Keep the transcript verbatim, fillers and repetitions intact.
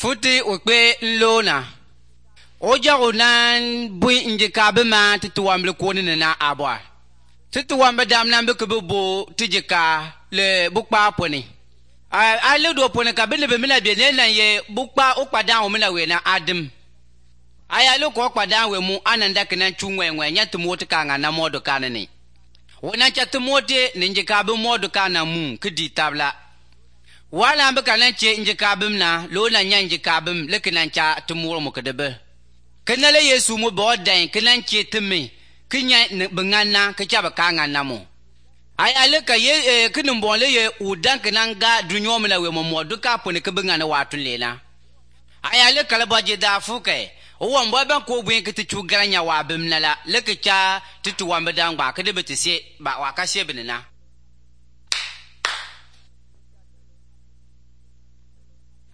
futi ukpe nlona oja onan bui injika ma tituwam le koni na abwa tituwam badam na be kubo tijika le bukpa poni a le do poni ka bele be mina be ne na ye bukpa okpada o mina we na adim aya le ko okpada we mu ananda kana chunwenwe nyatumuti kanga na modo kanani wona chatumuti ninjika be modo kana mu kidi tabla wala mbe kanan che njikabim na lo na nya njikabim le kanan cha tumuro mo kedebe kenale yesu mo bodan kanan che temi kinya bangana ka cha bakanga namo ay ale ka ye kinin bonle ye udan kanan ga dunyo mo na we mo modu ka pone ke bangana watu lena ay ale kala baje da fuke o won bo ban ko buen kiti chu garanya wa bim nala le ka cha titu wa mbedan ba kedebe tise ba wa ka shebinina